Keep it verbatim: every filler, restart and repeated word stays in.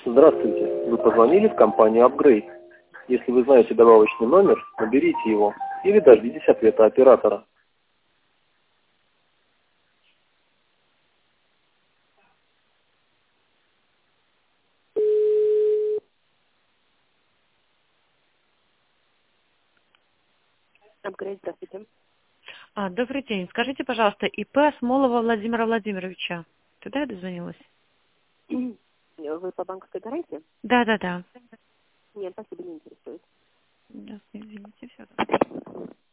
Здравствуйте, вы позвонили в компанию Upgrade. Если вы знаете добавочный номер, наберите его или дождитесь ответа оператора. Upgrade, здравствуйте. А, добрый день. Скажите, пожалуйста, ИП Смолова Владимира Владимировича. Туда я дозвонилась? Вы по банковской гарантии? Да, да, да. Нет, спасибо, не интересует. Да, извините, все.